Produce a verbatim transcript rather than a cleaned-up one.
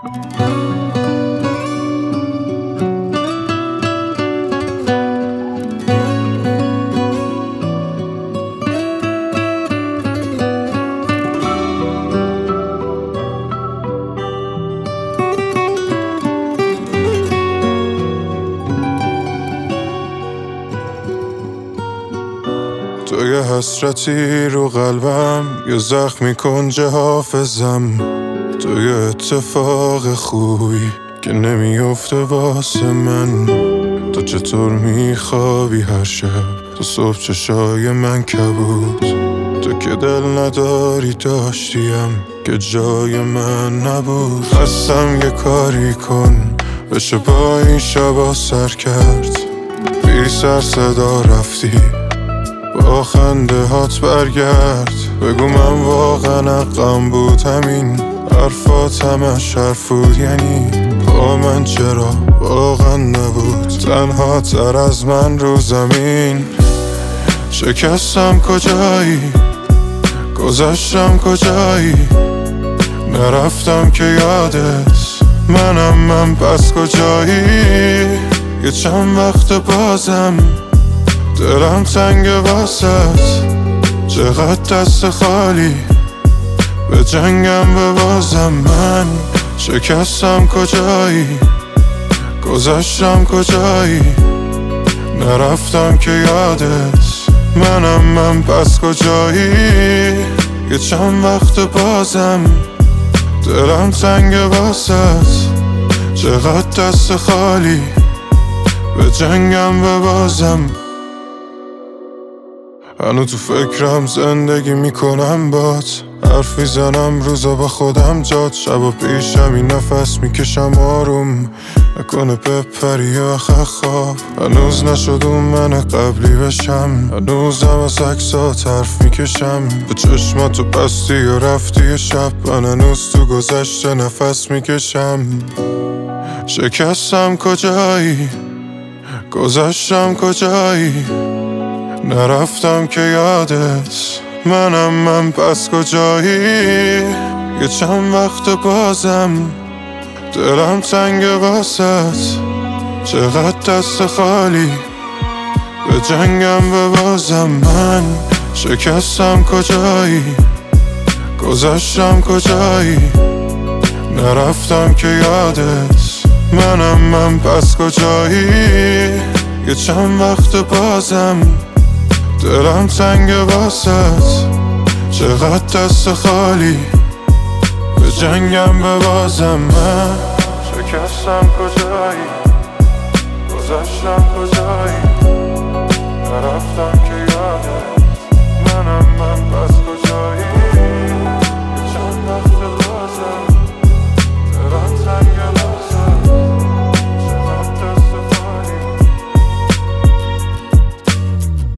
تو یه حسرتی رو قلبم، یه زخمی کنج حافظم. تو یه اتفاق خوبی که نمیفته واسه من. تو چطور میخوابی هر شب؟ تو صبح چشای من کبود. تو که دل نداری داشتیم که جای من نبود. خستم یه کاری کن بشه با این شبا سر کرد. بی سر صدا رفتی با خنده هات برگرد. بگو من واقعا حقم بود همین حرفات همش حرف بود. یعنی با من چرا واقعا نبود تنها تر از من رو زمین. شکستم کجایی؟ گذشتم کجایی؟ نرفتم که یادت منم من پس کجایی؟ یه چند وقت بازم دلم تنگ واسط. چقدر دست خالی به جنگم ببازم. من شکستم کجایی؟ گذشتم کجایی؟ نرفتم که یادت منم من پس کجایی؟ یه چند وقت بازم دلم تنگ واسط. چقدر دست خالی به جنگم ببازم. هنو تو فکرم زندگی میکنم بات. حرف میزنم روزا با خودم جات. شبا پیشم این نفس میکشم آروم نکنه بپری آخه خواب. هنوز نشد اون من قبلی بشم. هنوزم از عکسات حرف میکشم. به چشماتو بستی و رفتی شب. من هنوز تو گذشته نفس میکشم. شکستم کجایی؟ گذشتم کجایی؟ نرفتم که یادت منم من پس کجایی؟ یه چند وقت بازم دلم تنگ واسط. چقدر دست خالی به جنگم ببازم. من شکستم کجایی؟ گذشتم کجایی؟ نرفتم که یادت منم من پس کجایی؟ یه چند وقت بازم دلم تنگ واسط. چقدر دست خالی به جنگم ببازم. من شکستم کجایی؟